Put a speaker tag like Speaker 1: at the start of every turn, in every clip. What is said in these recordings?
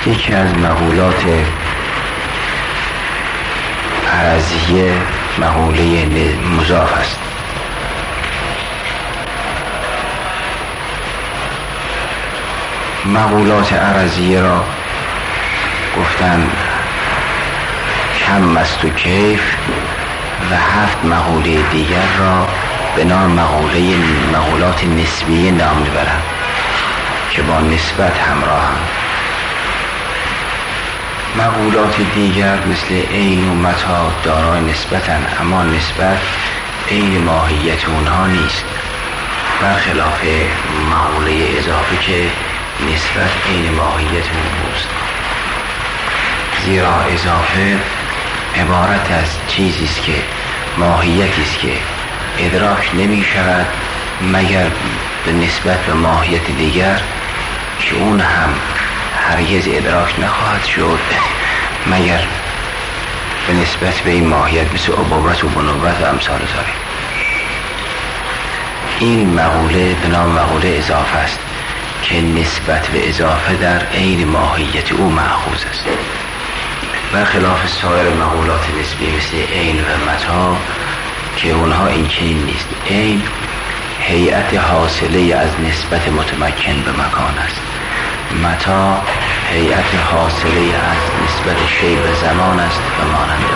Speaker 1: یکی از مقولات عرضیه مقوله مضاف است. مقولات عرضیه را گفتن کم است و کیف و 7 مقوله دیگر را به نام مقولات نسبیه نام میبرند که با نسبت همراهند. مقولات دیگر مثل عین و متاع دارای نسبتند، اما نسبت عین ماهیت اونها نیست، برخلاف مقوله اضافه که نسبت عین ماهیت اونهاست. زیرا اضافه عبارت از چیزی است که ماهیتی است که ادراک نمی شود مگر به نسبت به ماهیت دیگر که اون هم هرگز ادراک نخواهد شد مگر به نسبت به این ماهیت، مثل ابوت و بنوت و امثال ذالک. این مقوله به نام مقوله اضافه است که نسبت به اضافه در عین ماهیت او مأخوذ است، برخلاف سایر مقولات نسبی مثل عین و متاع که اونها این چنین نیست. عین هیئت حاصله از نسبت متمکن به مکان است، متاع هیئت حاصله از نسبت شیء به زمان است و مانند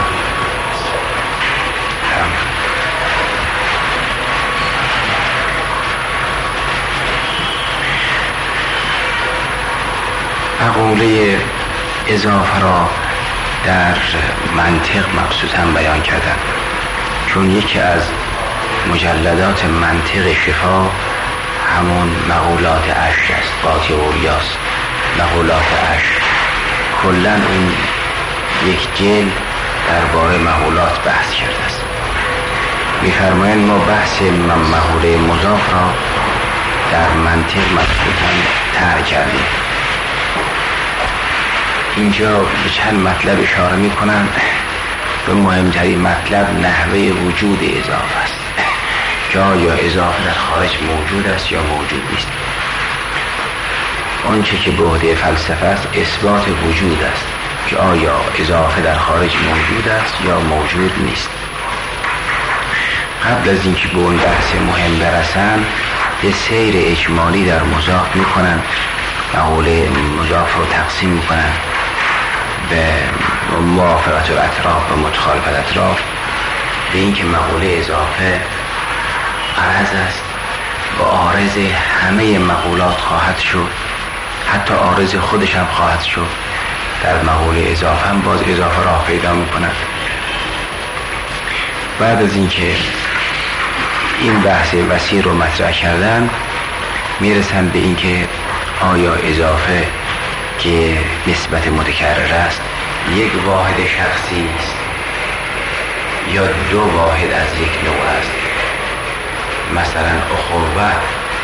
Speaker 1: مقوله اضافه را در منطق مبسوطاً بیان کردن، چون یکی از مجلدات منطق شفا همون مقولات عشر است، قاطع اوریاس. مقولات عشر کلاً این یک جلد درباره مقولات بحث کرده است. می‌فرمایند ما بحث مقوله مضاف را در منطق مبسوطاً طرح کردیم. اینجا به چند مطلب اشاره می‌کنند. به مهمترین مطلب نحوه وجود اضافه است که آیا اضافه در خارج موجود است یا موجود نیست. آنچه که به عهده فلسفه است اثبات وجود است که آیا اضافه در خارج موجود است یا موجود نیست. قبل از اینکه به اون بحث مهم برسند یه سیر اجمالی در مضاف میکنن، مقوله مضاف رو تقسیم میکنن به موافقت الاطراف و متخالفت الاطراف، به اینکه مقوله اضافه عرض است و عارض همه مقولات خواهد شد، حتی عارض خودش هم خواهد شد. در مقوله اضافه هم باز اضافه راه پیدا میکنند. بعد از اینکه این بحث وسیع رو مطرح کردن میرسن به اینکه آیا اضافه که نسبت متکرر است یک واحد شخصی است یا دو واحد از یک نوع است. مثلا اخوت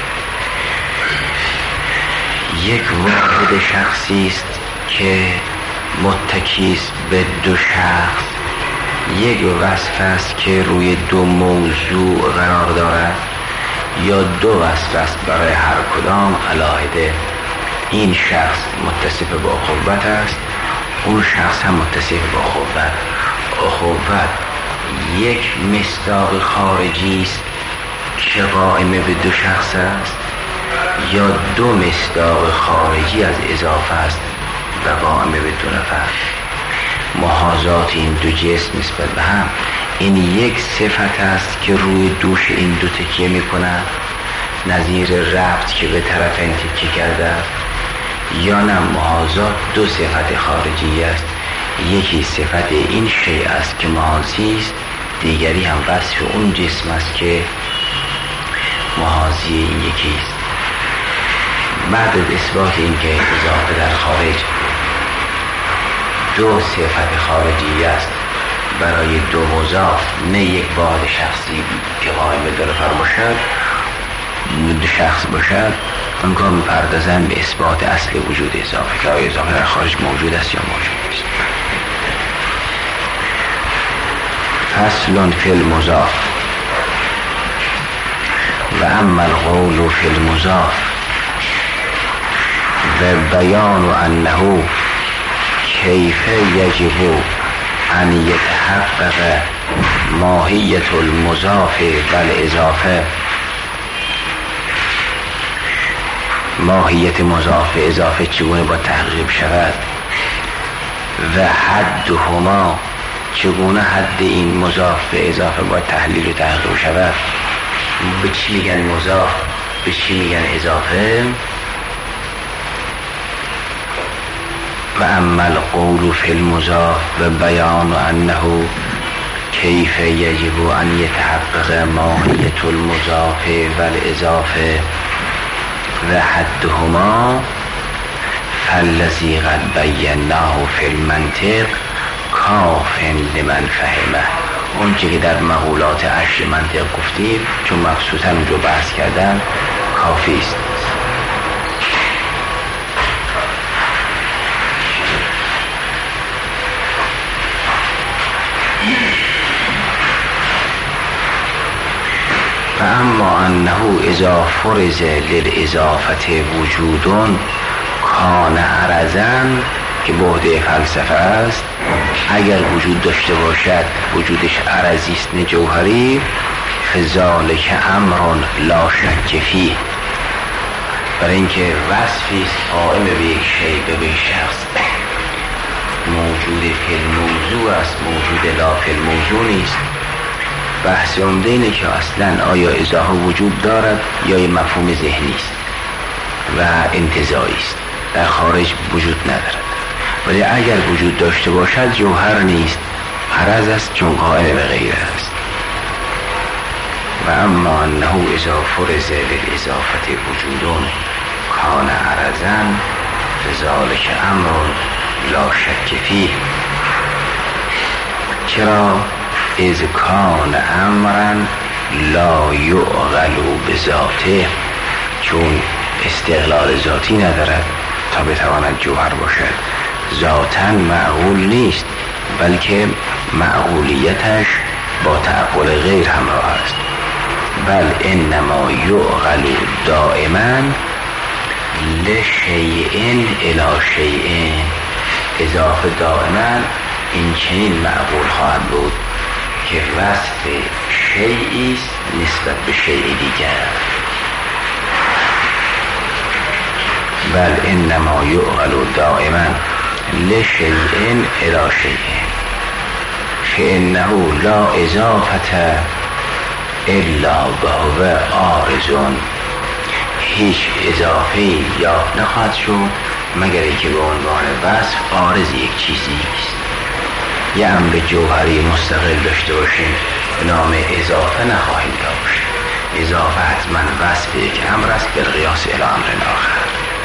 Speaker 1: یک واحد شخصی است که متکی است به دو شخص، یک وصف است که روی دو موضوع قرار دارد، یا دو وصف است برای هر کدام علاهده. این شخص متصف به اخوت است، اون شخص هم متصف به اخوت. اخوت یک مصداق خارجی است که قائم به دو شخص است، یا دو مصداق خارجی از اضافه است و قائم به دو نفر. محاذات این دو جسم نسبت به هم، این یک صفت است که روی دوش این دو تکیه میکنه، نظیر ربط که به طرفین تکیه کرده، یا نه محاذات دو صفت خارجی است. یکی صفت این شیء است که محاذی است، دیگری هم وصف اون جسم است که محاذی این یکی است. بعد از اثبات این که اضافه در خارج دو صفت خارجی است برای دو مضاف، نه یک واحد شخصی که قائم به دو نفر باشد، دو شخص باشد، آنگاه می‌پردازند به اثبات اصل وجود اضافه که آیا اضافه در خارج موجود است یا موجود نیست. فصل فی المضاف و اما القول فی المضاف و بیان انه کیف یجب ان یتحقق ماهیت المضاف و الاضافه. ماهیت مضاف اضافه چگونه با تحقیق شود و حدهما چگونه حد این مضاف به اضافه با تحلیل و تحقیق شود. به چی میگن مضاف، به چی میگن اضافه؟ و اما القول فی المضاف و بیان انه کیف یجب ان یتحقق ماهیت المضاف و الاضافه و حدهما فالذی قد بیناه فی المنطق کاف لمن فهمه. اون چه که در مقولات 8 منطق گفتیم چون مبسوطاً رو بحث کردن کافی است. و اما انه اذا فرض للاضافه وجود کان عرضاً که بعد فلسفه است، اگر وجود داشته باشد وجودش عرضی است نه جوهری، فذالک امر لا شک فیه، برای اینکه وصفی است قائم به یک شیء به شخص موجود فی الموضوع است، موجود لا فی الموضوع نیست. بحث عمده اینه که اصلا آیا اضافه وجود دارد یا یه مفهوم ذهنی است و انتزاعی است، در خارج وجود ندارد. ولی اگر وجود داشته باشد جوهر نیست، عرض است چون قائم به غیر است. و اما انه اذا فرض للاضافه وجود کان عرضا فذلک امر لا شک فیه. چرا؟ اذ کان امرا لا یعقل بذاته، چون استقلال ذاتی ندارد تا بتواند جوهر باشد، ذاتاً معقول نیست بلکه معقولیتش با تعقل غیر همراه است. بل انما یعقل دائما لشیء الی شیء، اضافه دائما این چنین معقول خواهد بود که وصف شیئی است نسبت به شیء دیگر. بل انما یعقل دائما لشیء الی شیء فانه لا اضافه الا بهو عارض. هیچ اضافه یاد نخواهد شد مگر اینکه به عنوان وصف عارض یک چیزی است. یه امر جوهری مستقل داشته باشیم به نام اضافه نخواهیم داشت. اضافه حتما وصف یک امر است بالقیاس الی امر آخر.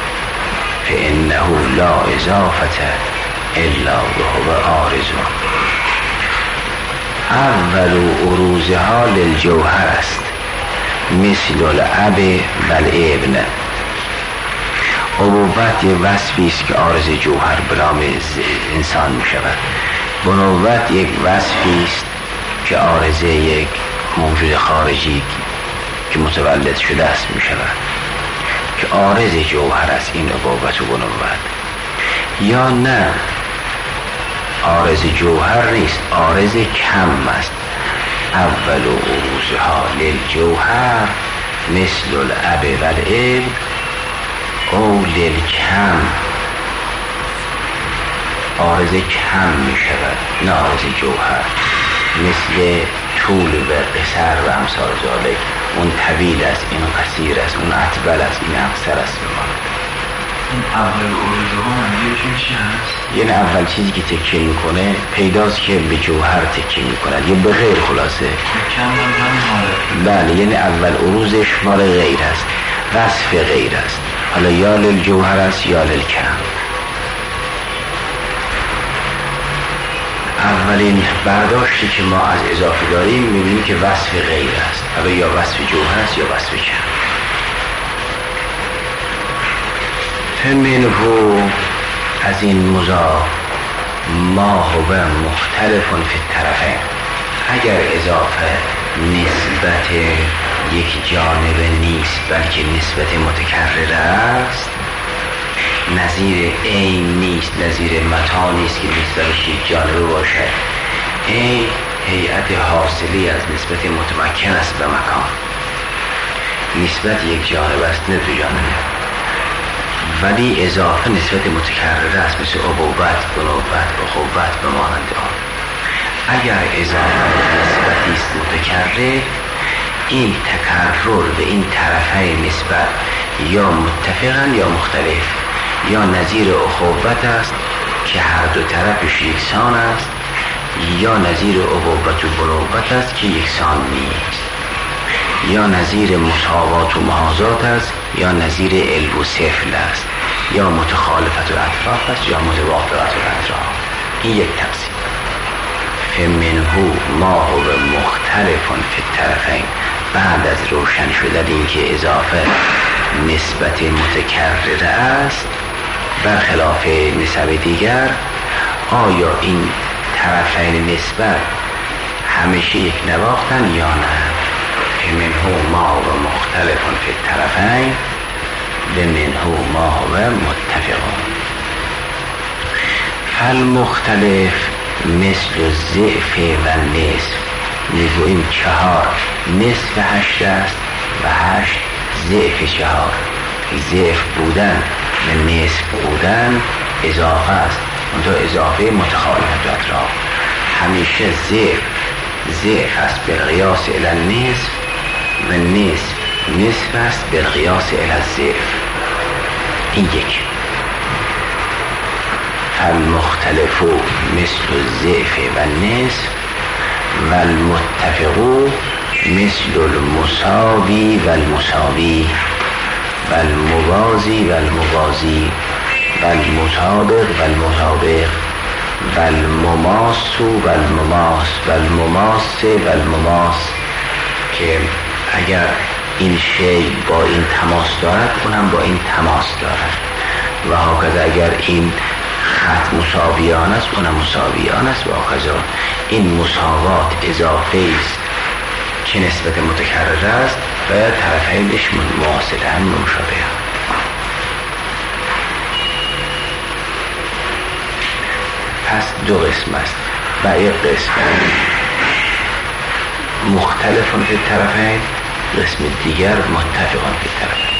Speaker 1: فانه لا اضافه الا وهو عارض. اول عروضها للجوهر است مثل الاب و الابن. ابوت یک وصفی است که عارض جوهر به نام انسان می شود. بنوت یک وصفی است که عارض یک موجود خارجی که متولد شده است می شود که عارض جوهر است این ابوت و بنوت. یا نه عارض جوهر نیست، عارض کم است. اول عروضها للجوهر مثل الاب و الابن او للکم. عارض کم می شود نه عارض جوهر، مثل طول و قصر و امثال ذالک. اون طویل است، این قصیر است، اون اطول است، این اقصر است.
Speaker 2: این اول عروض ها منظورشون چی هست؟
Speaker 1: یعنی اول چیزی که تکیه میکنه پیداست که به جوهر تکیه میکند یا به غیر. خلاصه
Speaker 2: کم هم حاله.
Speaker 1: بله، یعنی اول عروضش مال غیر است، وصف غیر است، حالا یا للجوهر است یا للکم. اولین برداشتی که ما از اضافه داریم میبینیم که وصف غیر است، حالا یا وصف جوهر است یا وصف کم. منه از این مضاف ما هو مختلف فی الطرفین. اگر اضافه نسبت یک جانب نیست بلکه نسبت متکرر است، نظیر عین نیست، نظیر متا نیست که نسبتش یک جانبه باشد. عین هیئت حاصلی از نسبت متمکن است به مکان، نسبت یک جانبه است نه دو جانبه. ولی اضافه نسبت متکرره است، مثل ابوت، بنوبت، اخوت به مانند آن. اگر اضافه نسبتی است متکرر، این تکرر به این طرفین نسبت یا متفقن یا مختلف، یا نظیر اخوت است که هر دو طرفش یکسان است، یا نظیر ابوت و بنوبت است که یکسان نیست، یا نظیر مساوات و محاذات است، یا نظیر علو و سفل است، یا متخالفت و اطراف است، یا متوافقت و اطراف. این یک تقسیم. فمنه ما هو مختلف فی الطرفین. بعد از روشن شدن این که اضافه نسبت متکرر است برخلاف نسب دیگر، آیا این طرفین نسبت همیشه یک نواختن یا نه؟ فمنه ما هو مختلف فی الطرفین و منه ما هو متفق. فالمختلف مثل الضعف و نصف. میگوییم 4 نصف 8 است و 8 ضعف 4. ضعف بودن و نصف بودن اضافه است، اونجا اضافه متخالفت و اطراف. همیشه ضعف است بالقیاس الی النصف و نصف است بالقیاس الی الضعف. این یک. فالمختلف مثل الضعف و نصف و المتفق مثل المساوی و المساوی و الموازی و الموازی و المطابق و المطابق و المماس و المماس و المماس و المماس، که اگر این شی با این تماس دارد اونم با این تماس دارد، و هاکذا اگر این خط مساویان است اونم مساویان است، و هاکذا. این مساوات اضافه است که نسبت متکرر است و طرفینش مواصلن مشابه. پس 2 قسم است و یک قسم مختلفون فی الطرفین، قسم دیگر متفقون فی الطرفین.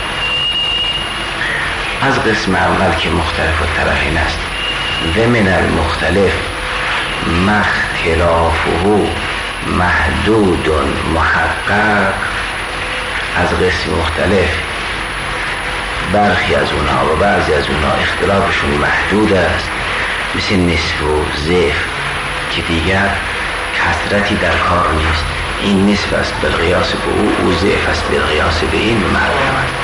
Speaker 1: از قسم اول که مختلف الطرفین است، و من المختلف ما اختلافه محدود محقق. از قسم مختلف برخی از اونها و بعضی از اونها اختلافشون محدود است، مثل نصف و ضعف که دیگر کثرتی در کار نیست. این نصف است بالقیاس به او ضعف است بالقیاس به این معلوم است.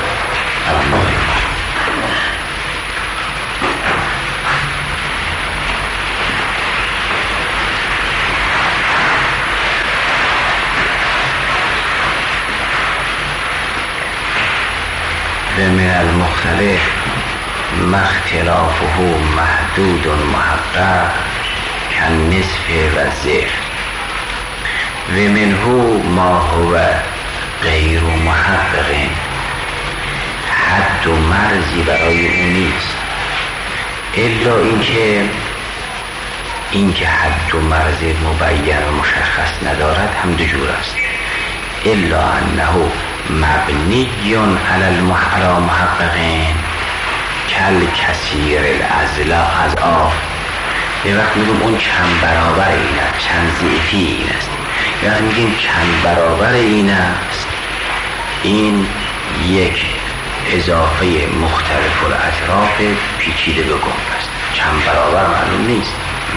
Speaker 1: و من المختلف ما اختلافه محدود محقق کالنصف و ضعف و منه ما هو غیر محقق. حد و مرزی برای اون نیست، الا اینکه حد و مرز مبین و مشخص ندارد هم 2 جور است. الا انه مبنی علی محققین کل کثیر الازلا از آف. یه وقت میگم اون چند برابر این است، چند ضعفی این است. یه وقت میگیم چند برابر این است. این یک اضافه مختلف الاطراف پیچیده به گنگ است. چند برابر معلوم نیست.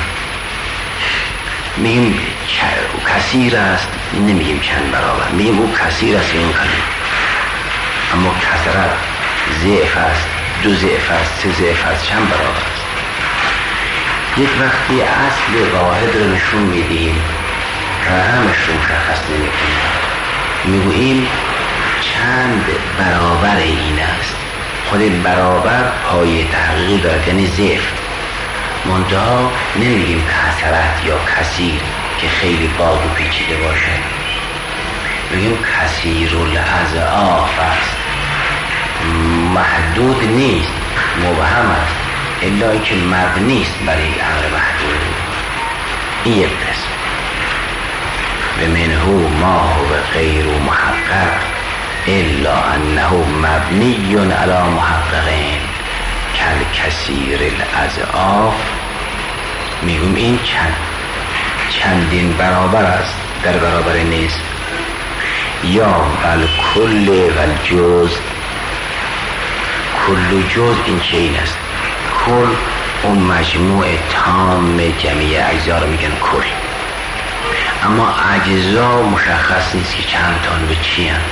Speaker 1: میگیم کثیر است، نمیگیم چند برابر، میگیم او کثیر است این قلیل. اما کثرت ضعف است، 2 ضعف است، 3 ضعف است، چند برابر است. یک وقتی اصل واحد رو نشون میدیم، رقمش رو مشخص نمیکنیم، میگوییم چند برابر این است. خود برابر پایه تحقیقی دارد، یعنی ضعف. منتها نمیگیم کثرت یا کثیر که خیلی باز و پیچیده باشه، میگیم کثیر الاضعاف است، محدود نیست، مبهم است الا اینکه مبنی است برای امر محدود. این یک قسم. و منه ما هو غیر محقق الا انه مبنی علی محققین کل کثیر الاضعاف. میگم این چندین برابر است در برابر نیست. یا بل کل و جز، کل جز این که این است. کل اون مجموع تام جمعی اجزا رو میگن کل، اما اجزا مشخص نیست که چند تان به چی هست.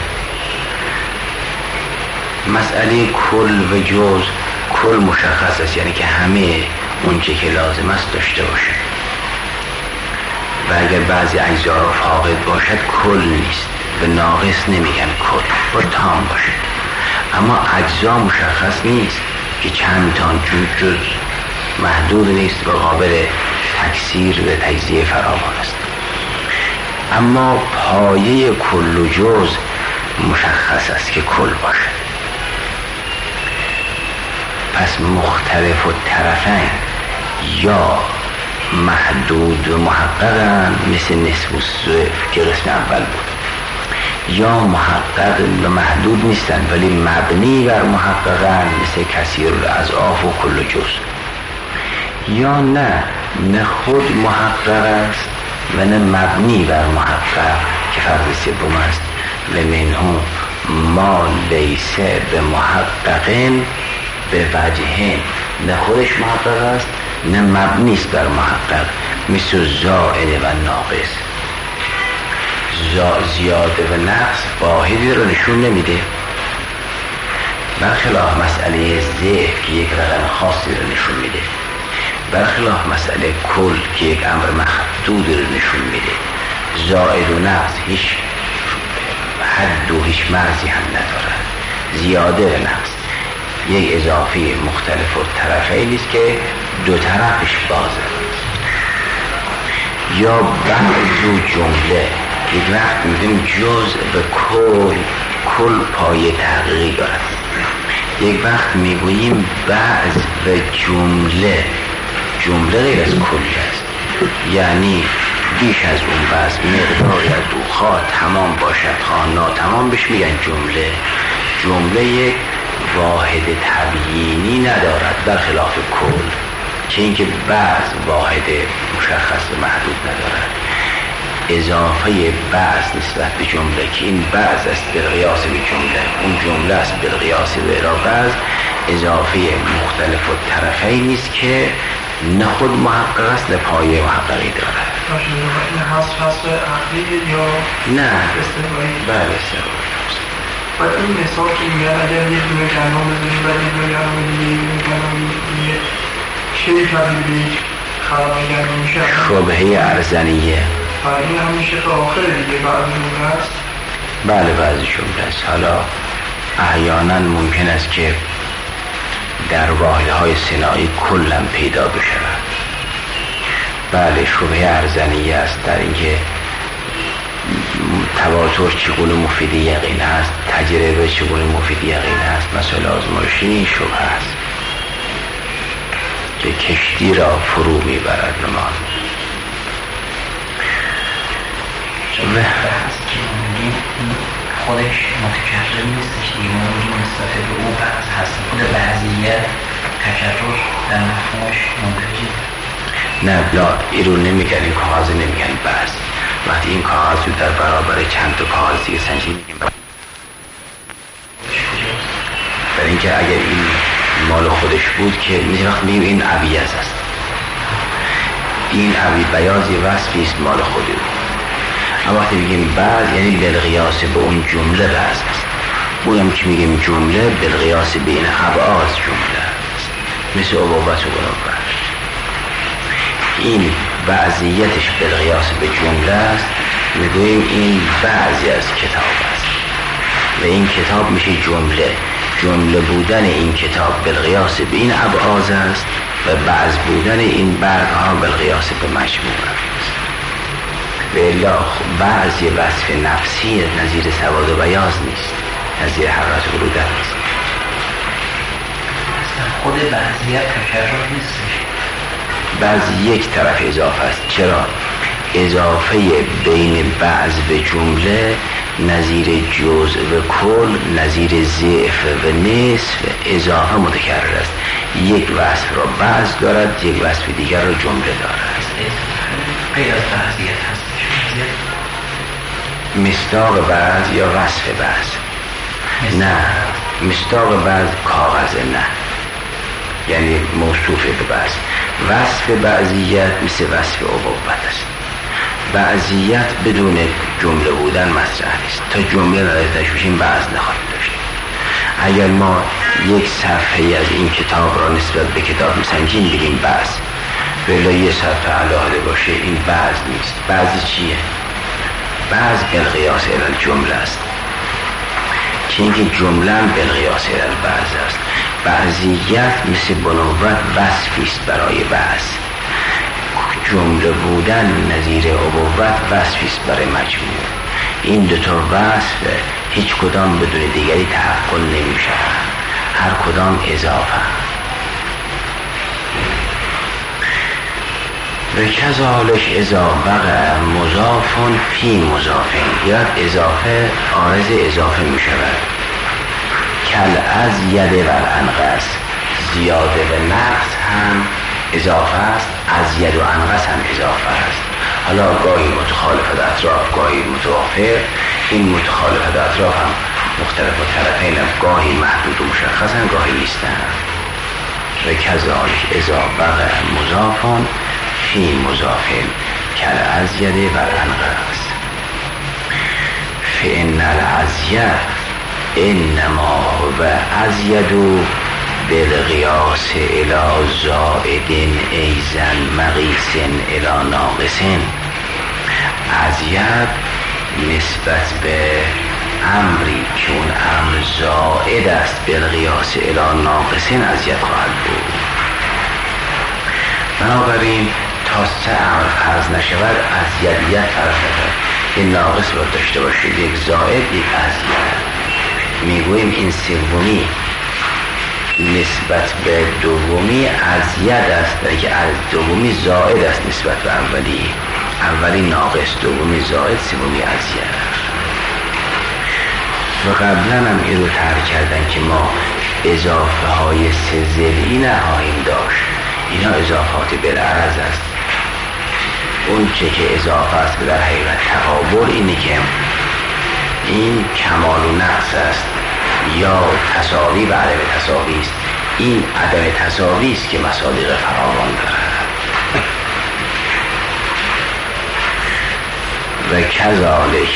Speaker 1: مسئله کل و جز، کل مشخص است یعنی که همه اون چه که لازم است داشته باشه و اگر بعضی اجزا فاقد باشد کل نیست، به ناقص نمیگن کل، با تام باشه. اما اجزا مشخص نیست که چند تان، جز محدود نیست و قابل تکثیر و تجزیه فراوان است. اما پایه کل و جز مشخص است که کل باشد. پس مختلف الطرفین یا محدود و محققن مثل نصف و صفر که قسم اول بود، یا محقق و محدود نیستن ولی مبنی بر محققن مثل کثیر الاضعاف و کل جز. یا نه خود محقق است و نه مبنی بر محقق که فرض سوم است. و منه ما لیس به محققین به وجهین، نه خودش محقق است نه مبنی است بر محقق، مثل زائد و ناقص. زیاده و نقص واحدی رو نشون نمیده، برخلاف مسئله ضعف که یک رقم خاصی رو نشون میده، برخلاف مسئله کل که یک امر محدود رو نشون میده. زائد و نقص هیچ حد و هیچ مرزی هم ندارد. زیاده و نقص یک اضافه مختلف و طرفی نیست که دو طرفش بازه. یا بعض جمله یک وقت میگیم جز به کل پای تحقیقی دارد، یک وقت میگوییم بعض و جمله غیر از کل است، یعنی بیش از اون بعض مقداری از او خواه تمام باشد خواه ناتمام بهش میگن جمله یک واحد تبیینی ندارد برخلاف کل که اینکه بعض واحد مشخص و محدود ندارد. اضافه بعض نسبت به جمله که این بعض است به قیاس به جمله، اون جمله است به قیاس به بعض، اضافه مختلف و طرفی نیست که نه خود محقق است نه پایه محققی دارد.
Speaker 3: این حذف عقلی یا
Speaker 1: نه
Speaker 3: استقلالی؟
Speaker 1: بله استقلالی.
Speaker 3: و این مثال که میگن اگر یک دونه جنام بزنیم و یک دونه جنام دیگه چه تبدیل به یک خلقه جنام میشه؟
Speaker 1: شبهه ارزنیه.
Speaker 3: این هم میشه تا آخر دیگه بعض جمله است؟
Speaker 1: بله بعضی جمله است. حالا احیانا ممکن است که در واحدهای صناعی کلا پیدا بشود. بله شبهه ارزنیه است در اینکه تواتر چگونه مفید یقین است، تجربه چگونه مفید یقین است. مسئله آزمایشی این شبهه است که کشتی را فرو میبرد نمان.
Speaker 4: خودش متکرر نیستش دیگه، ما میگیم نسبت به او بعض هست، خود بعضیت تکرر در مفهومش مندرجه.
Speaker 1: نه لا این رو نمیگن، این کاغذ نمیگن بعض. وقتی این کاغذ رو در برابر چند تا کاغذ دیگه سنجی میگیم در اینکه اگر این مال خودش بود که میشه وقت میگیم این عبیز است، این عبی بیازی وصفی است مال خودی بود. اما وقتی میگیم بعض یعنی بالقیاس به اون جمله بعض است. اونم که میگیم جمله بالقیاس به این ابعاد جمله است، مثل عبوبت و گنابت. این بعضیتش بالقیاس به جمله است، میگوییم این بعضی از کتاب است و این کتاب میشه جمله بودن این کتاب بالقیاس به این ابعاد است و بعض بودن این برگ ها بالقیاس به مجموع است. و الا بعضی وصف نفسی نظیر سواد و بیاض نیست، نظیر حرارت و برودت نیست.
Speaker 4: خود بعضیت تکرر نیستش.
Speaker 1: بعض یک طرف اضافه است. چرا؟ اضافه بین بعض و جمله نظیر جزء و کل، نظیر ضعف و نصف اضافه متکرر است. یک وصف را بعض دارد، یک وصف دیگر را جمله دارد.
Speaker 4: غیر از بعضیت هستش.
Speaker 1: مصداق بعض یا وصف بعض؟ نه، مصداق بعض کاغذ، نه، یعنی موصوف به بعض. وصف بعضیت مثل وصف ابوت است. بعضیت بدون جمله بودن مطرح نیست. تا جمله نداشته باشیم بعض نخواهیم داشت. اگر ما یک صفحه از این کتاب را نسبت به کتاب مسنجین بگیم بعض، ولی یه صفحه علاوه باشه، این بعض نیست. بعضی چیه؟ بعض بالقیاس الی الجمله است، که اینکه جمله هم بالقیاس الی البعض است. بعضیت مثل بنوبت وصفی است برای بعض. جمله بودن نظیر ابوت وصفی است برای مجموع. این دوتا وصف هیچ کدام بدون دیگری تحقق نمی شود، هر کدام اضافه. و کذالک اذا وقع مضاف فی مضاف، یا اضافه عارض اضافه می شود. کل از ید و الانقص، زیاده و نقص هم اضافه است، از ید و انقص هم اضافه است. حالا گاهی متخالفت اطراف، گاهی متوافق. این متخالفت اطراف هم مختلف طرفین هم گاهی محدود و مشخص هم، گاهی نیستن. و کذالک اذا وقع مضاف فی مضاف کل از ید و الانقص فإن الازید انما هو ازید بالقیاس الی زائد ایزن مقیس الی ناقص. ازید نسبت به امری که اون امر زائد است بالقیاس الی ناقص ازید خواهد بود. بنابراین تا سه امر فرض نشود ازیدیت فرض نشود. یه ناقص باید داشته باشید، یک زائد، یک ازید. میگوییم این سومی نسبت به دومی ازید است، که از دومی زائد است نسبت به اولی. اولی ناقص، دومی زائد، سومی ازید. و قبلا هم این رو طرح کردن که ما اضافه های سه ضلعی نخواهیم داشت. اینا اضافات بالعرض است. اون چه که اضافه است به در حقیقت تقابل اینه که این کمال و نقص است، یا تساوی و عدم تساوی است. این عدم تساوی است که مصادیق فراوان دارد. و کذالک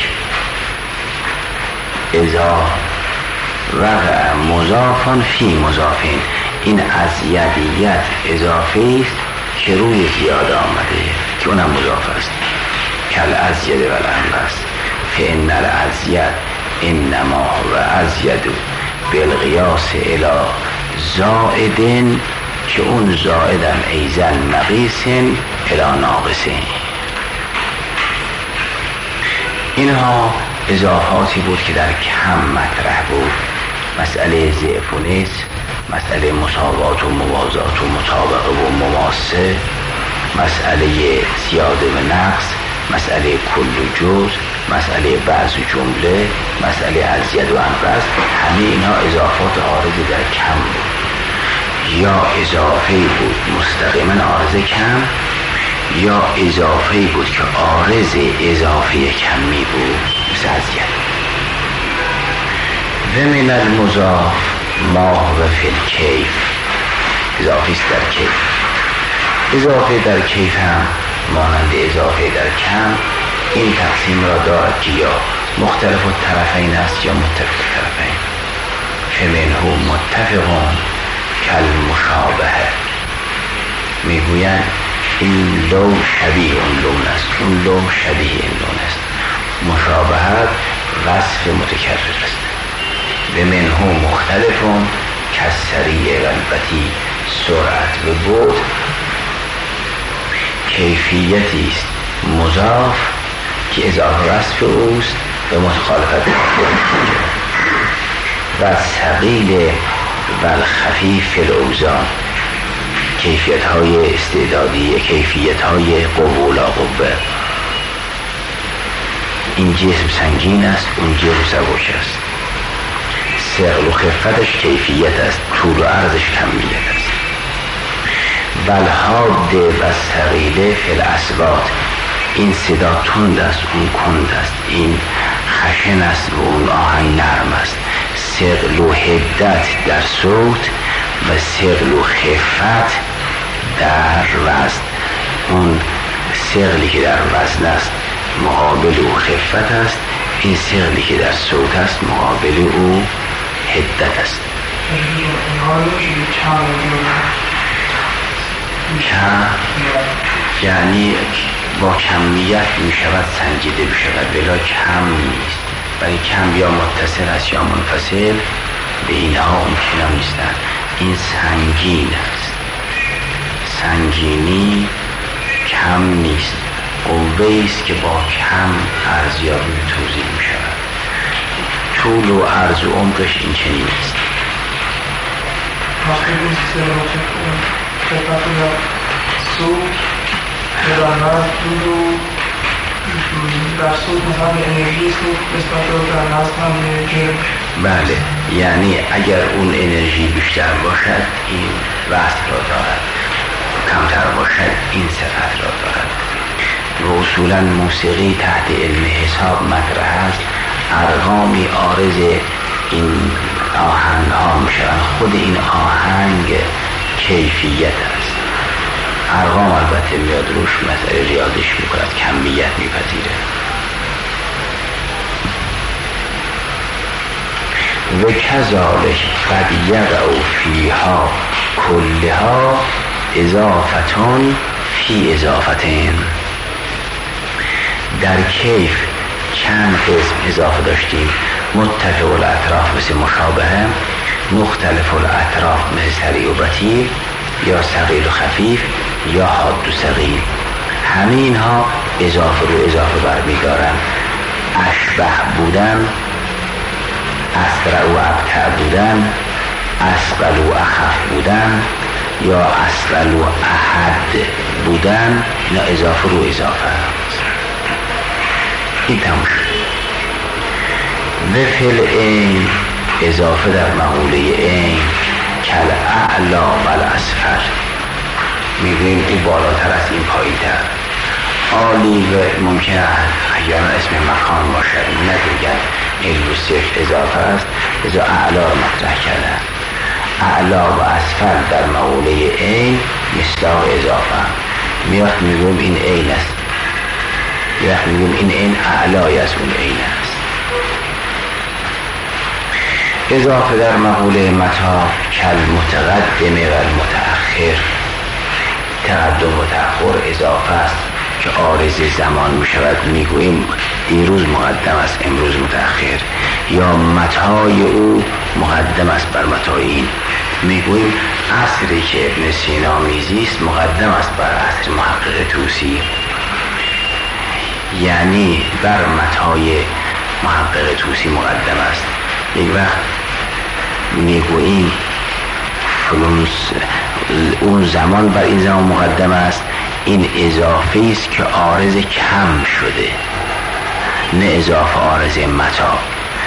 Speaker 1: اذا وقع مضاف فی مضاف، این ازیدیت اضافه است که روی زیاده آمده، که اونم مضاف است. کل ازید و الانقص فإن الازید انما هو ازید بالقیاس الی زائد، که اون زائدم ایزن مقیس الی ناقص. اینها اضافاتی بود که در کم مطرح بود. مسئله ضعف و نصف، مسئله مساوات و موازات و مطابقه و مماسه، مسئله زیاده و نقص، مسئله کل و جز، مسئله بعض و جمله، مسئله ازید و انقص. همه اینها اضافات عارض در کم بود. یا اضافه بود مستقیما عارض کم، یا اضافه بود که عارض اضافه کمی بود، مثل ازید. و من المضاف ما هو فی الکیف، اضافه است در کیف. اضافه در کیف هم مانند اضافه در کم این تقسیم را دارد که یا مختلف الطرفین است یا متفق الطرفین. فمنه متفقون کالمشابهه، میگویند این لون شبیه اون لون است، اون لون شبیه این لون است. مشابهت وصف متکرر است. و منه مختلفون کسریع و البتی، سرعت و بعد کیفیتی است مضاف که اضافه وصف اوست و متخالفت و ثقیل و الخفیف فی الاوزان، کیفیت های استعدادی، کیفیت های قوه لا قوه. این جسم سنگین است، اون جسم سبک است. ثقل و خفتش کیفیت است، طول و عرضش کمیت است. والحاد و ثقیله فی الاصوات، این صدا تند است، اون کند است، این خشن است و اون آهنگ نرم است. ثقل و حدت در صوت و ثقل و خفت در وزن. اون ثقلی که در وزن است مقابل او خفت است، این ثقلی که در صوت است مقابل او حدت است. یعنی با کمیت می شود سنجیده می شود، بلا کم نیست. برای کم یا متصل است یا منفصل، به اینها ممکن نیستند. این سنگین است، سنگینی کم نیست، قوه است که با کم ارزیابی توضیح می شود. طول و عرض و عمقش این چنین است.
Speaker 3: در صوت مثلا انرژی صوت نسبت رو در نزد هم انرژی.
Speaker 1: بله، یعنی اگر اون انرژی بیشتر باشد این وصف را دارد، کمتر باشد این صفت را دارد. و اصولا موسیقی تحت علم حساب مطرح است. ارقامی عارض این آهنگ ها می شوند. خود این آهنگ کیفیت است. ارقام البته میاد روش مسئله ریاضش میکند، کمیت میپذیره. و کذالک قد یقع فیها کلها اضافتون فی اضافتین. در کیف چند قسم اضافه داشتیم. متفق الاطراف مثل مشابهه، مختلف الاطراف مثل سریع و بطیء، یا ثقیل و خفیف، یا حاد و ثقیل. همین ها اضافه رو اضافه برمیدارن. اشبه بودن، اسرع و ابتع بودن، اسقل و اخف بودن، یا اسقل و احد بودن، اینا اضافه رو اضافه هست. این تموم شد. و فی العین، اضافه در مقوله عین، کل اعلا و الاسفل، میگویم این بالاتر است این پایین‌تر. عالی و ممکن است احیانا اسم مکان باشد، نگوید علم و صرف اضافه است، ازا اعلا را مطرح کردن. اعلا و اسفل در مقوله عین مصداق اضافه میاد، میگویم این عین است، یا میگویم این عین اعلای از اون عین است. اضافه در مقوله متا کل متقدم و المتأخر، تقدم و تأخر اضافه است که عارض زمان می شود. میگوییم دیروز مقدم است امروز متأخر، یا متای او مقدم است بر متای این. میگوییم عصری که ابن سینا میزیست مقدم است بر عصر محقق طوسی، یعنی بر متای محقق طوسی مقدم است. یک وقت میگوییم اون زمان بر این زمان مقدم است، این اضافه است که عارض کم شده، نه اضافه عارض متا.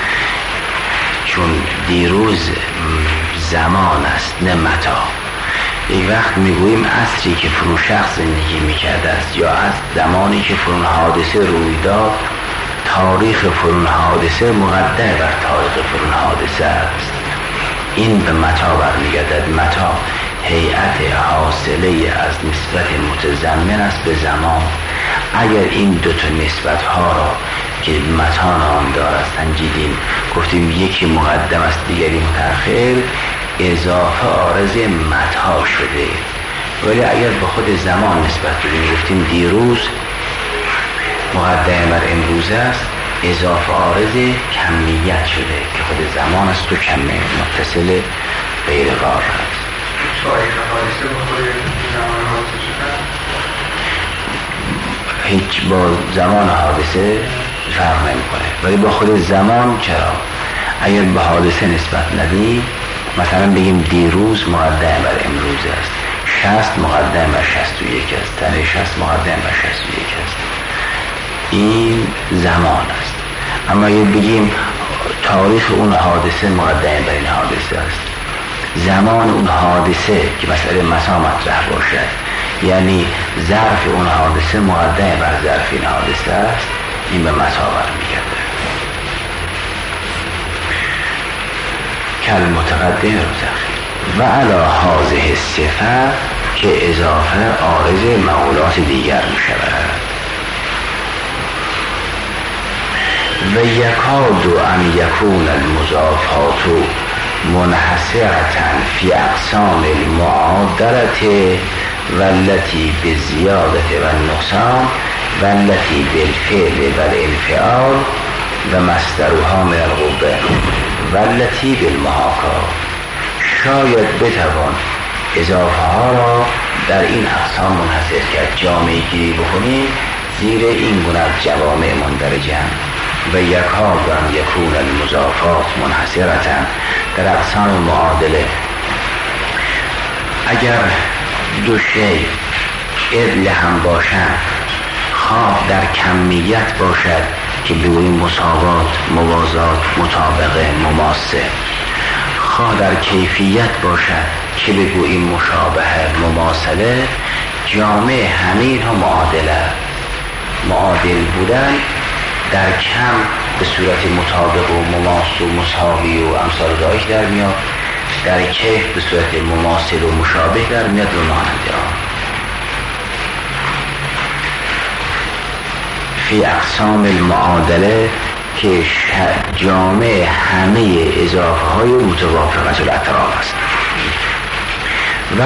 Speaker 1: چون دیروز زمان است نه متا. یک وقت میگوییم عصری که فرون شخص زندگی میکرده است، یا از زمانی که فرون حادثه روی داد، تاریخ فرون حادثه مقدم بر تاریخ فرون حادثه است. این به متا برمیگردد. متا هیئت حاصله از نسبت متضمن است به زمان. اگر این دو تا نسبت ها را که متا نام دارد سنجیدیم، گفتیم یکی مقدم است دیگری متأخر، اضافه عارض متا شده. ولی اگر به خود زمان نسبت بدیم، گفتیم دیروز مقدم بر امروز است، اضافه عارض کمیت شده که خود زمان است و کمه متصل غیر قار است.
Speaker 3: تاریخ حادثه با خود زمان حادثه شدن
Speaker 1: هیچ با زمان حادثه فرق نمی کنه، ولی با خود زمان چرا؟ اگر به حادثه نسبت ندیم مثلا بگیم دیروز مقدم بر امروز است، 60 مقدم بر 61 است، تنه 60 مقدم بر 61 است. این زمان است. اما یه بگیم تاریخ اون حادثه مقدم بر این حادثه است، زمان اون حادثه که مسئله مسا مطرح باشد، یعنی ظرف اون حادثه مقدم بر ظرف این حادثه است، این به مسا برمیگرده. کل متقدم روزخی و علا هذه الصفه که اضافه عارض مقولات دیگر می شود. و یکاد ان یکون المضافات منحصرة فی اقسام المعادلة والتي بالزیادة والنقصان والتي بالفعل والانفعال و مصدرها من القوة والتي بالمحاکات. شاید بتوان اضافه ها را در این اقسام منحصر کرد، جامعه گیری بکنیم زیر این گونه از جوامع مندرجند. و یکاد ان یکون المضافات منحصرة در اقسام معادله، اگر دو شی عدل هم باشند، خواه در کمیت باشد که بگوییم مساوات، موازات، مطابقه، مماسه، خواه در کیفیت باشد که بگوییم مشابهه، مماثله، جامع همین ها معادل بودن در کم به صورت مطابق و مماثل و مساوی و امثال دایش در میاد، در کیف به صورت مماثل و مشابه در میاد و ماننده آن. فی اقسام المعادله که جامع همه اضافه های متوافقت الاطراف است. و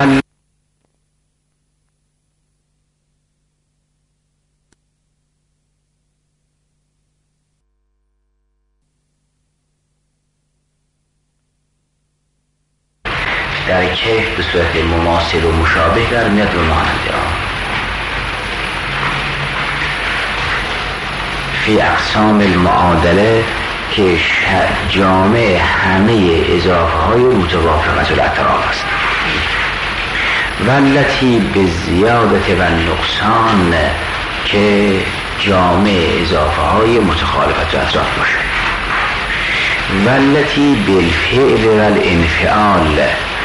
Speaker 1: در کیف به صورت مماثل و مشابه در میاد و ماننده آن. فی اقسام المعادله که جامع همه اضافه های متوافقت الاطراف است. والتی به زیادت و نقصان که جامع اضافه های متخالفت الاطراف باشد. والتی بالفعل و الانفعال،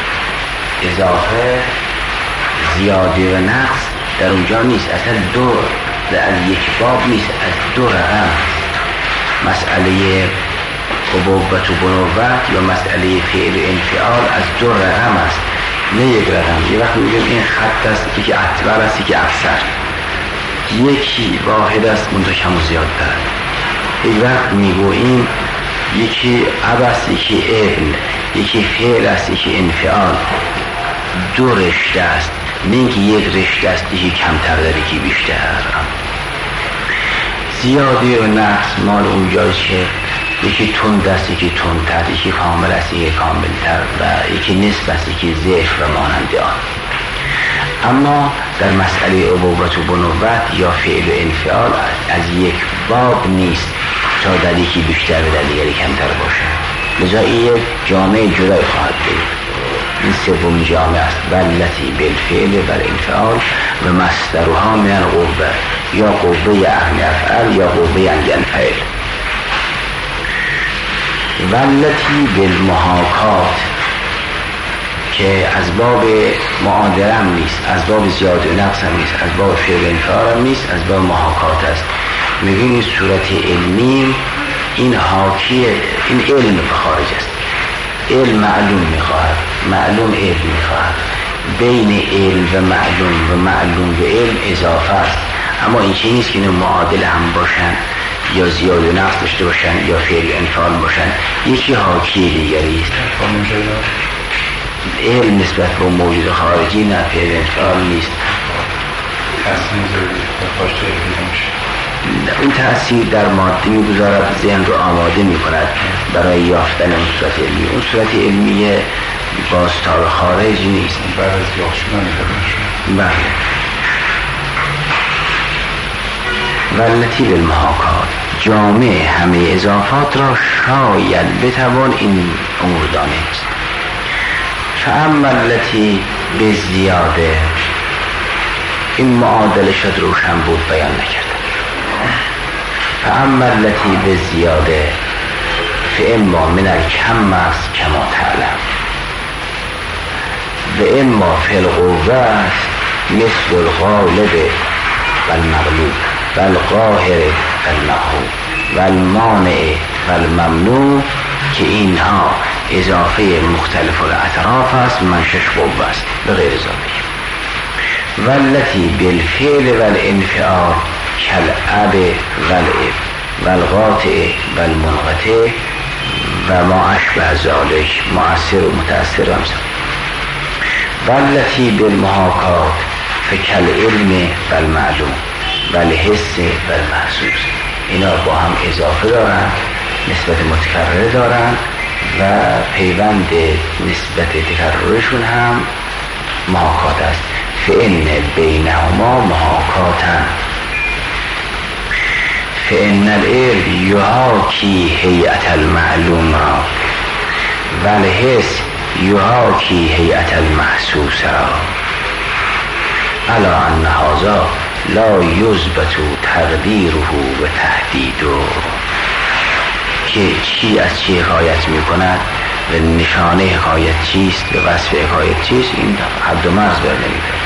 Speaker 1: اضافه زیاده و نقص در اونجا نیست، اصلا دو از یک باب نیست، از دو رقم، مسئله ابوت و بنوت یا مسئله فعل و انفعال از دو رقم است، نه یک رقم. یه وقت میگیم این خط است، یکی اکبر است، یکی افسر، یکی واحد است منتها کم و زیاد دارد. یک وقت میگوییم یکی اب است، یکی ابن، یکی فعل است، یکی انفعال، دو رشته است، نه اینکه یک رشته است، یکی کمتر داره یکی بیشتر. زیاده و نقص مال اونجاست که یکی تند است، یکی تندتر، یکی کامل است، یکی کاملتر، و یکی نصف است، یکی ضعف و مانند آن. اما در مسئله ابوت و بنوت یا فعل و انفعال از یک باب نیست تا در یکی بیشتر و در دیگری کمتر باشد، لذا این یک جامعه جدای خواهد بود. این سوم جامعه است. والتی بالفعل و الانفعال و مصدرها من القوه، یا قوه اهل افعل یا قوه انفعل. والتی بالمحاکات که از باب معادله هم نیست، از باب زیاده و نقص هم نیست، از باب فعل و انفعال هم نیست، از باب محاکات است. می‌بینید صورت علمی این حاکی، این علم به خارج است. علم معلوم میخواهد، معلوم علم میخواهد، بین علم و معلوم و معلوم و علم اضافه است. اما این چیزی نیست که اینو معادل هم باشن یا زیاد و نقص داشته باشن یا فعل انفعال باشن، یکی حاکی دیگری است. علم نسبت به موجود خارجی نه فعل انفعال نیست. این تأثیر در ماده می‌گذارد، ذهن رو آماده می‌کند برای یافتن اون صورت علمی. اون صورت علمی بازتاب خارج نیست.
Speaker 5: بعد از یافت شدن می‌کنه.
Speaker 1: بله. والتی بالمحاکات جامع همه اضافات را شاید بتوان این امور دانست. فاما التی به زیاده، این معادله شد روشن بود بیان نکردم. فاما التی به زیاده فاما من الکم است کما تعلم و اما فی القوه مثل الغالب و المغلوب و القاهر و المقهور و المانع و الممنوع، که اینها اضافه مختلف الاطراف است، منشش قوه است به غیر اضافه. والتی بالفعل و الانفعال کالاب و الاب و القاطع و المنقطع و ما اشبه ذلک مؤثر و متأثر همزه. والتی بالمحاکات فکالعلم و المعلوم و الحس و المحسوس، اینا با هم اضافه دارن، نسبت متکرر دارن و پیوند نسبت تکررشون هم محاکات است. فإن بینهما محاکاتن، فإن العلم یحاکی هیئت المعلوم را و الحس یحاکی هیئت المحسوس را، الا ان هذا لا یثبت تقدیره و تحدیده، که چی از چی حکایت می کند و نشانه حکایت چیست و وصف حکایت چیست، این حد و مرز بر نمی دارد.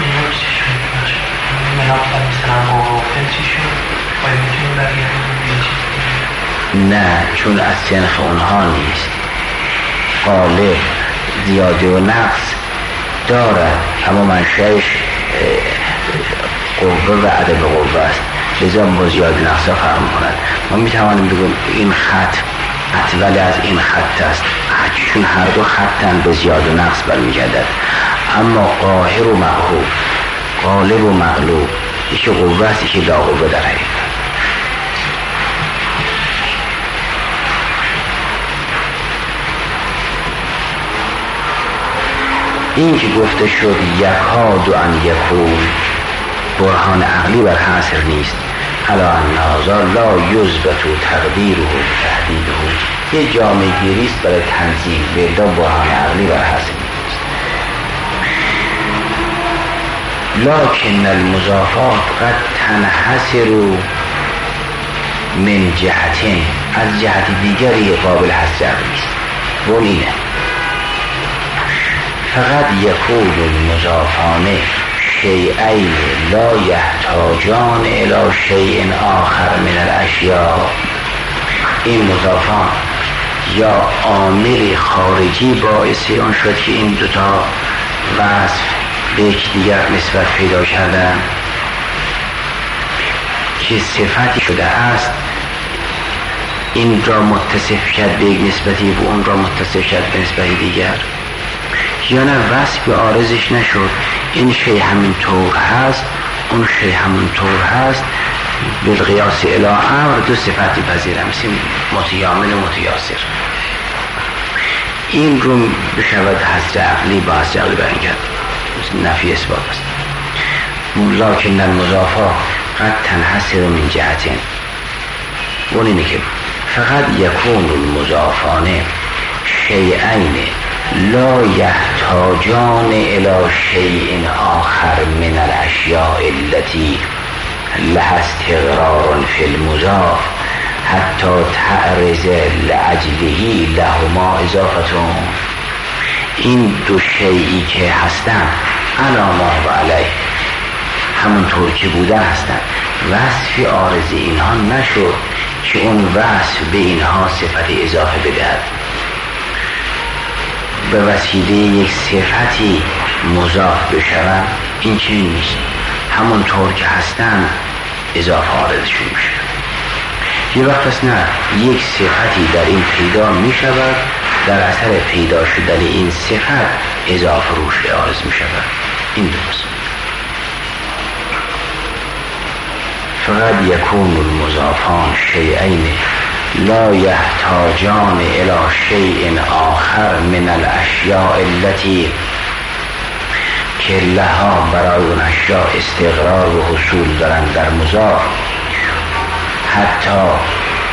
Speaker 1: نه، چون از سنخ اونها نیست. غالب زیاده و نقص دارد، اما منشأش قوه و عدم قوه است، لذا با زیاده نقص ها فرق می‌کند. ما میتوانیم بگیم این خط اطول از این خط است، چون هر دو خطن به زیاده و نقص برمیگردد. اما قاهر و مقهور، غالب و مغلوب، یکی قوه است یکی لا قوه در حقیقت. این که گفته شد یکاد ان یکون، برهان عقلی بر حاصل نیست. الا ان هذا لا یثبت تقدیره و تحدیده، یه جامعه گیریست برای تنظیم، به برهان عقلی بر حاصل نیست. لکن المضافات قد تنحصر من جهتین، از جهت دیگری قابل حصر عقلی است. و اینه فقط یکون المضافان شیئین لا یحتاجان الی شیء آخر من الاشیاء، این مضافان یا عامل خارجی باعث آن شد که این دوتا وصف به یکدیگر نسبت پیدا کردن، که صفتی شده است این را متصف کرد به یک نسبتی و اون را متصف کرد به نسبتی دیگر، یا نه وصف عارضش نشد، این شی همین طور هست اون شی همین طور هست، بالقیاس الی امر دو صفتی پذیره، مثل متیامن و متیاسر. این رو بشود حصر عقلی با حصر عقلی بیان کرد، نفی اثبات است. لکن المضافات قد تنحصر من جهتین، اون اینه که فقط یکون المضافان شیئین لا یحتاجان الی شیء آخر من الاشیاء التي لها استقرار فی المضاف حتی تعرض لاجله لهما اضافتون، این دو شیئی که هستن علامه و علیه همونطور که بوده هستن، وصف عارض اینها نشد که اون وصف به اینها صفت اضافه بدهد، به وسیله یک صفتی مضاف بشوند، این چنین نیست، همونطور که هستن اضافه عارضشون میشه. یه وقت است نه، یک صفتی در این پیدا میشود، در اثر پیدا شدن این صفت اضافه روش عارض میشود، این درست. فقط یکون المضافان شیئین لا یحتاجان الی شیء آخر من الاشیاء التي که لها برای اون اشیاء استقرار و حصول دارن در مضاف، حتی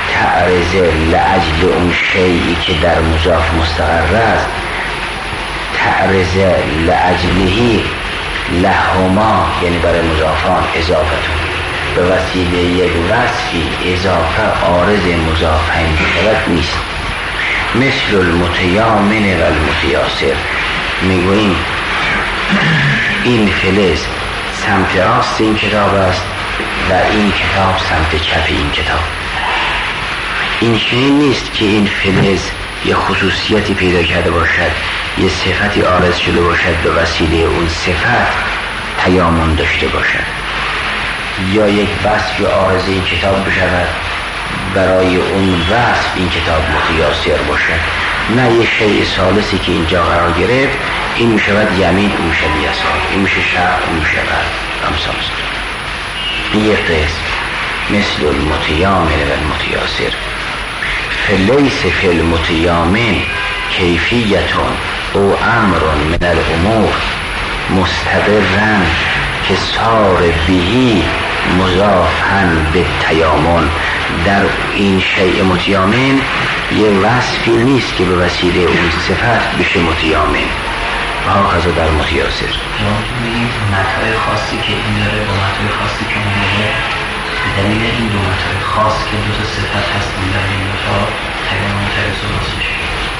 Speaker 1: تعرض لاجل اون شیئی که در مضاف مستقر است، تعرض لاجله لهما، یعنی برای مضافان اضافتون به وسیله یک وصفی اضافه عارض مضافین بشود نیست. مثل المتیامن و المتیاسر، میگوییم این فلز سمت راست این کتاب است و این کتاب سمت چپ این کتاب. این چنین نیست که این فلز یه خصوصیتی پیدا کرده باشد، یه صفتی عارض شده باشد به وسیله اون صفت تیامن داشته باشد، یا یک وصف عارض این کتاب بشود برای اون وصف این کتاب متیاسر باشد. نه، یه شیء ثالثی که اینجا قرار گرفت، این میشود یمین، اون میشه یسار، این میشه شرق، اون میشه غرب، امثال این یک قسم. مثل المتیامن و المتیاسر. فلیس فی المتیامن کیفیتون او امر من الامور مستقرن که صار بهی مضافن به تیامن. در این شیء متیامن یه وصفی نیست که به وسیله اون صفت بشه متیامن و هاکذا در متیاسر.
Speaker 4: این متای خاصی که این داره با متای خاصی که اون داره، به دلیل این دو متای خاص که دو تا صفت هستن در این متا تیامن ترسوس میشه.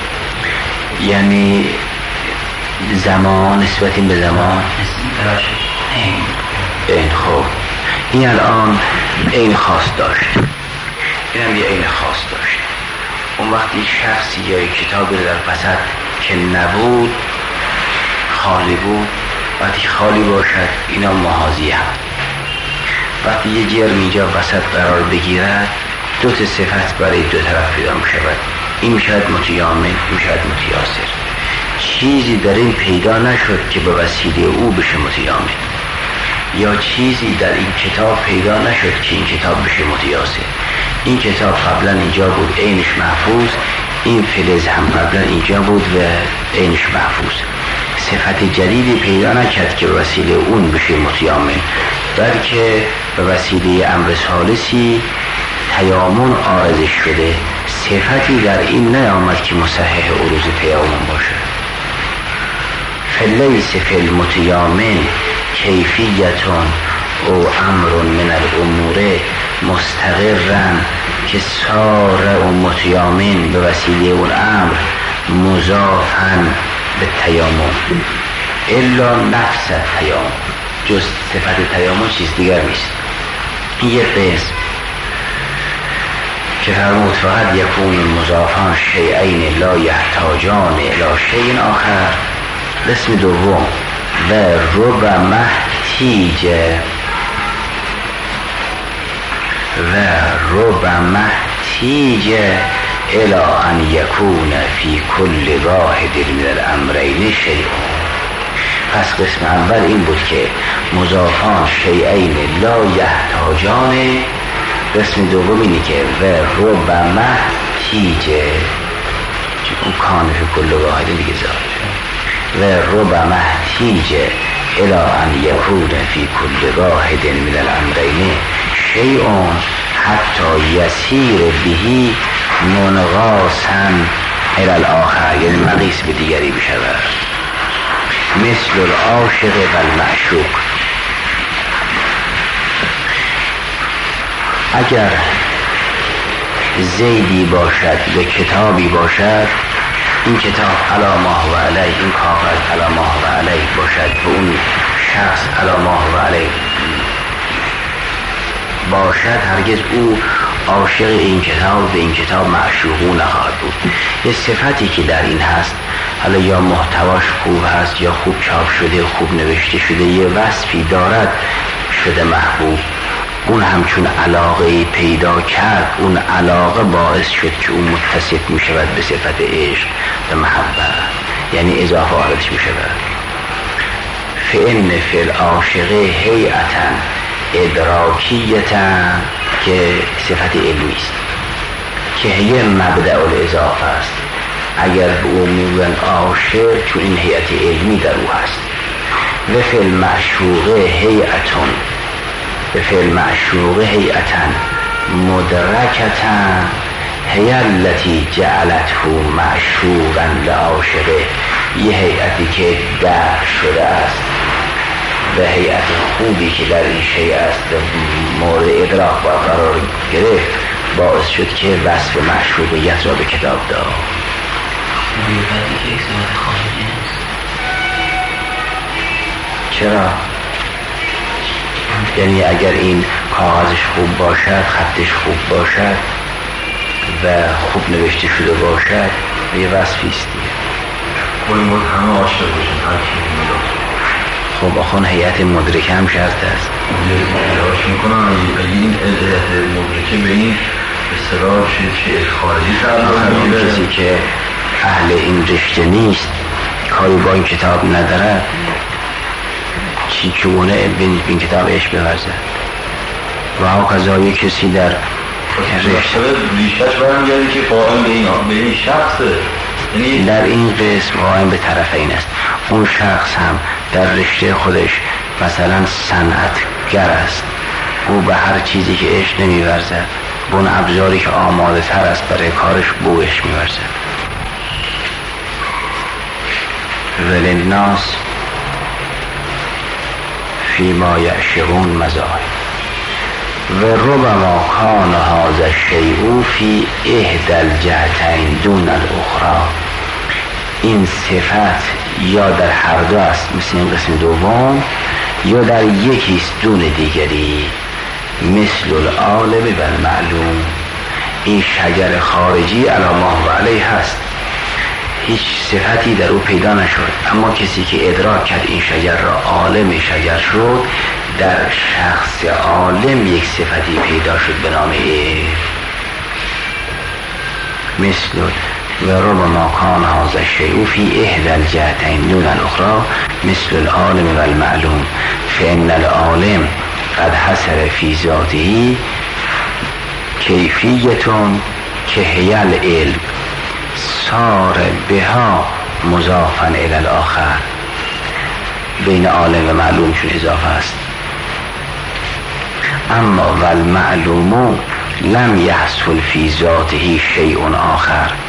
Speaker 1: یعنی زمان نسبت به زمان این خوب این الان این خاص داشت، این هم یه این خاص داشت. اون وقتی شخصی یا کتابی در وسط که نبود، خالی بود، وقتی خالی باشد اینا محاذی هم. وقتی یه جرم اینجا وسط قرار بگیرد، دو تا صفت برای دو طرف پیدا میشود، این میشود متیامن، این میشود متیاسر. چیزی در این پیدا نشد که به وسیله او بشه متیامن، یا چیزی در این کتاب پیدا نشد که این کتاب بشه متیاسر. این کتاب قبلا اینجا بود، عینش محفوظ، این فلز هم قبلا اینجا بود و عینش محفوظ. صفت جدیدی پیدا نکرد که به وسیله اون بشه متیامن، بلکه به وسیله امر ثالثی تیامن عارض شده. صفتی در این نیامد که مصحح عروض تیامن باشه. فلیس فی المتیامن کیفیتون او امر من الامور مستقرن که صار و متیامن به وسیله اون امر مضافن به تیامن الا نفس تیامن، جز صفت تیامن چیز دیگر نیست. این یک قسم که فرمود فقط یکون مضافان شیئین لا یحتاجان الی شیء آخر. قسم دوم و رب محتیجه الى ان یکون فی کل واحد من الامرین شیء. پس قسم اول این بود که مضافان شیئین لا یحتاجان. قسم دوم اینی که و رب محتیجه، اون کان فی کل واحد دیگه زاد، و رب محتیجه الى ان یکون فی کل واحد من الامرین شیء حتی یسیر بهی منغاصا الی الاخر، یعنی مقیس به دیگری بشود. مثل العاشق و المعشوق. اگر زیدی باشد و کتابی باشد، این کتاب علی ما هو علیه، این کاغذ علی ما هو علیه باشد و اون شخص علی ما هو علیه باشد، هرگز او عاشق این کتاب و این کتاب معشوق نخواهد بود. یه صفتی که در این هست، حالا یا محتواش خوب هست یا خوب چاپ شده، خوب نوشته شده، یه وصفی دارد شده محبوب، اون همچون علاقه پیدا کرد، اون علاقه باعث شد که اون متصف می شود به صفت عشق و محبت، یعنی اضافه آردش می شود. فإن فی العاشقه هیئتا ادراکیتا، که صفت علمی است که هیئ مبدأ الاضافه است. اگر به او میگن عاشق، چون این هیئت علمی در او هست. و فی المعشوقه هیئتون، و فی المعشوقه هیئتا مدرکتا هی التی جعلته معشوقا لعاشقه. یه هیئتی که درک شده است و هیئت خوبی که در این شیء است مورد ادراک قرار گرفت باعث شد که وصف مشروعیت را به کتاب داد.
Speaker 4: بیوقتی که یک صفت خارجی نیست.
Speaker 1: چرا؟ یعنی اگر این کاغذش خوب باشد، خطش خوب باشد و خوب نوشته شده باشد یه وصفی است دیگه.
Speaker 5: کل مورد همه عاشق باشن هر کی میداد.
Speaker 1: خب آخون هیئت مدرکه هم شرط است.
Speaker 5: ادعاش میکنن اگه این هیئت مدرکه به این اصطلاح شیء خارجی تعلق
Speaker 1: کسی که اهل این رشته نیست، کاری با این کتاب ندارد، چی چونه این کتاب اش بورزد و ها قضایی کسی در
Speaker 5: رشته ریشتش برمیگرده که قائم به این شخصه.
Speaker 1: در این قسم قائم به طرفین است. اون شخص هم در رشته خودش مثلا صنعتگر است، او به هر چیزی که اش نمیورزد، به اون ابزاری که آماده تر است برای کارش بوش میورزد. وللناس فیما یعشقون مذاهب و ربما کان هذا الشیء فی احدی الجهتین دون الاخرى. این صفت یا در هر دو است مثل این قسم دوم، یا در یکیست دون دیگری. مثل العالم و المعلوم، این شجر خارجی علی ما هو علیه هست، هیچ صفتی در او پیدا نشد، اما کسی که ادراک کرد این شجر را عالم شجر شد، در شخص عالم یک صفتی پیدا شد به نام مثل و ربما کان هذا الشیء فی احدی الجهتین دون الاخرى مثل العالم و المعلوم فان العالم قد حصر فی ذاته کیفیتون که هی العلم صار بها مضافا الی الاخر. بین عالم و معلوم چون اضافه است. اما والمعلوم لم یحصل فی ذاته شیء آخر،